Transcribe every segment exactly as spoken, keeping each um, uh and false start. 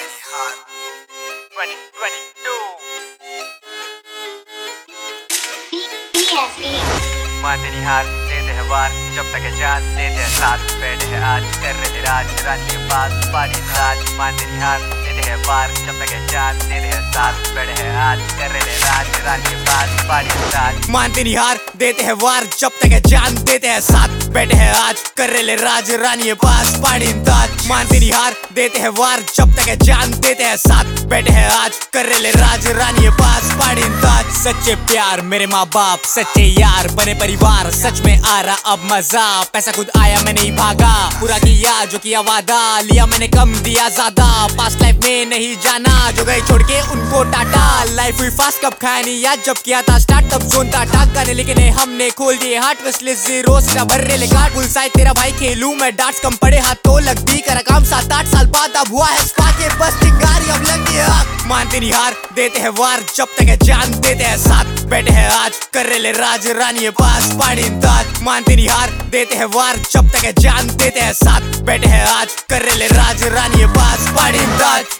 मांदनी हार देते हैं वार जब तक है जान देते हैं साथ बैठे हैं आज कर रहे राज रानी के पास पानी राज मांदनी हार देते हैं वार जब तक है जान देते हैं साथ बैठे हैं आज कर रहे राज रानी के पास पानी राज मांदनी हार देते हैं वार जब तक है जान देते हैं साथ बैठे हैं आज कर रहे राज रानी के पास पानी ताज मांदनी हार देते हैं वार जब तक है जान देते हैं साथ बैठे हैं आज कर रहे राज रानी के पास पानी ताज सच्चे प्यार मेरे माँ बाप सच्चे यार बने परिवार सच में आ रहा अब मजा पैसा खुद आया मैं नहीं भागा पूरा किया जो किया वादा लिया मैंने कम दिया ज्यादा पास्ट लाइफ में नहीं जाना जो गए छोड़ के उनको टाटा लाइफ हुई फास्ट कब खाया नहीं याद जब किया था स्टार्ट तब जोन था टाक गाने लेकिन हमने खोल दिए हार्ट वेस्टलेस जीरो से भर रहे लेकर फुल साइड तेरा भाई खेलूं मैं डार्ट्स कम पड़े हाथ तो लग दी करा काम सात आठ साल बाद अब हुआ है स्पा के बस चिंगारी अब लग गई आग मानते नहीं हार देते हैं वार जब तक है जान देते हैं साथ बैठे हैं आज कर रहे राज रानी के पास पानी ताज मानते नहीं हार देते हैं वार जब तक है जान देते हैं साथ बैठे हैं आज कर रहे राज रानी के पास पानी ताज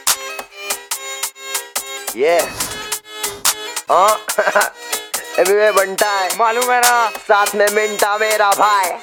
ये हाँ अभी मैं बनता है मालूम है ना साथ में मिंटा मेरा भाई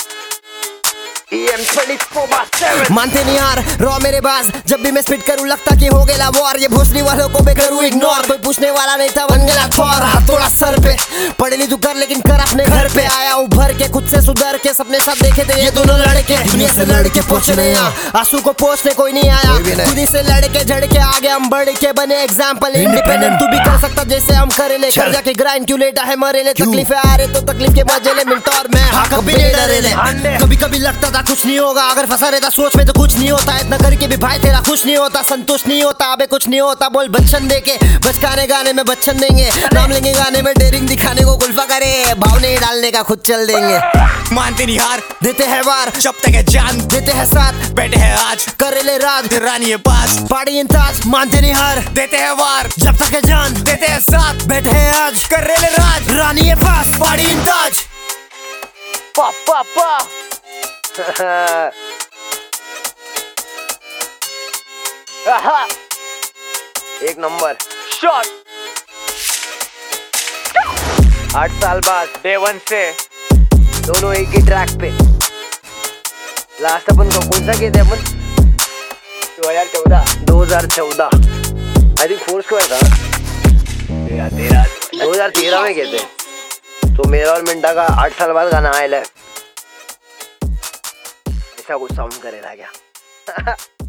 मानते नहीं यार रॉ मेरे बाज जब भी मैं स्पिट करूं लगता कि हो गया वॉर ये भोसड़ी वालों को मैं करूं इग्नोर कोई पूछने वाला नहीं था बन गया थोड़ा थोड़ा सर पे पढ़े ली तू कर लेकिन कर अपने घर पे आया उभर के खुद से सुधर के सपने सब देखे थे ये दोनों लड़के दुनिया से लड़के पहुंचने यहाँ आंसू को पोछने कोई नहीं आया खुद से लड़के झड़ के आगे हम बढ़ के बने एग्जाम्पल इंडिपेंडेंट तू भी कर सकता जैसे हम करे ले कर जाके ग्राइंड क्यों लेटा है मरे ले तकलीफें आ रहे तो तकलीफ के मजे ले मिलता और मैं हाँ कभी नहीं डरे ले कभी कभी लगता था कुछ नहीं होगा अगर फंसा रहता सोच में तो कुछ नहीं होता इतना करके भी भाई तेरा खुश नहीं होता संतुष्ट नहीं होता अबे कुछ नहीं होता बोल बच्चन देके बचकाने गाने में बच्चन देंगे नाम लेंगे गाने में डेरिंग दिखाने को गुल्फा करे भाव नहीं डालने का खुद चल देंगे मानते नहीं हार देते हैं वार जब तक है जान देते हैं साथ बैठे हैं आज कर ले राज रानी के पास पाड़ी इंताज मानते नहीं हार देते हैं वार जब तक है जान देते हैं साथ बैठे हैं आज कर रहे राज रानी के पास पाड़ी इंताज पा पा पा एक नंबर शॉट आठ साल बाद डे वन से दोनों एक ही ट्रैक पे लास्ट अपन को कौन सा कहते अपन दो हजार चौदह दो हजार चौदह आई थिंक फोर्स को था दो हजार तेरह में कहते तो मेरा और मिंटा का आठ साल बाद गाना आया है ऐसा कुछ साउंड करेगा क्या